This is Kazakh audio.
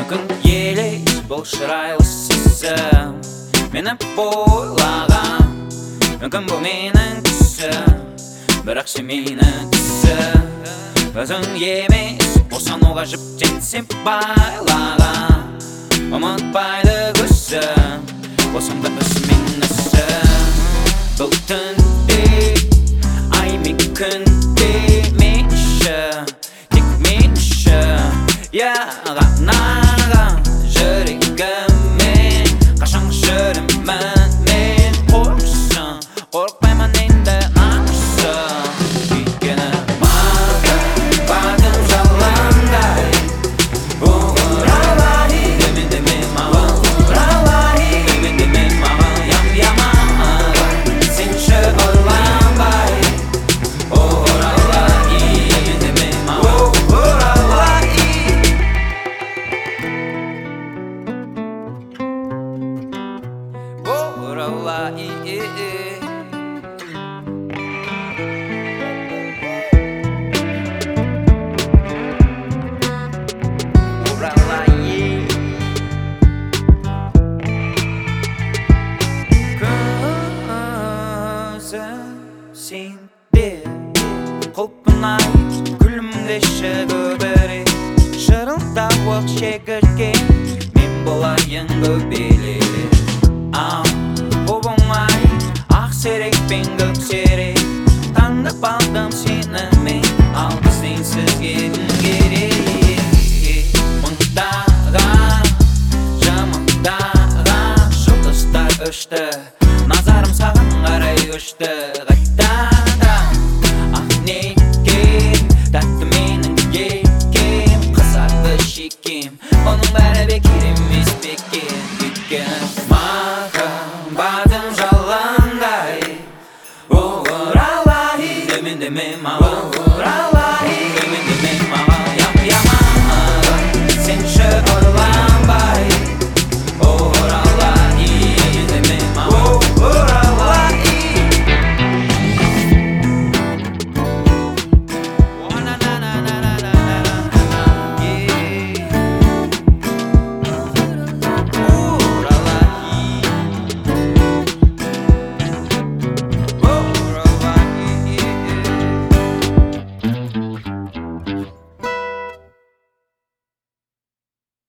Мүмкін елес бұл шырайлы сізім мені бойлаған, мүмкін бұл менің түсім, бірақ сен менің түсім. Өзің емес босануға жіптенсем байлаған, ұмытпайды көзім, босанды өзімен өсім. Бұл түнде ай мен күнде мен үшін, тек мен үшін яғанаған жүрегіммен қашан жүремін мен қорқсын, қорықпаймын енді намысым. Өйткені маған бақытым жалаңдай оралай, деме маған оралай, деме маған яман, сенші ойланбай оралай, деме маған оралай. Оралай, сенде құлпынай күлімдеші көбірек шырылдауық шегірген мен болайын көбелек. Оп-оңай ақ серек пен көк серек таңдап алдым сені мен, ал бізден сізге кім керек. Мыңдаған жамандаған жұлдыздар өшті, назарым саған қарай көшті. Қайтадан ақ некен тәтті менің екем, қызарды шекем, оның бәрі бекер емес бекен. Өйткені маған бақытым жалаңдай оралай, деме маған оралай.